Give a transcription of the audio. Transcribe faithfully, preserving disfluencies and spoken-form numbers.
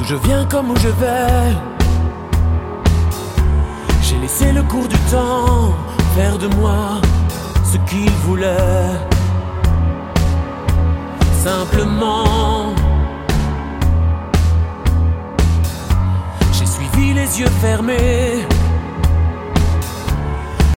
D'où je viens comme où je vais. J'ai laissé le cours du temps faire de moi ce qu'il voulait. Simplement, j'ai suivi les yeux fermés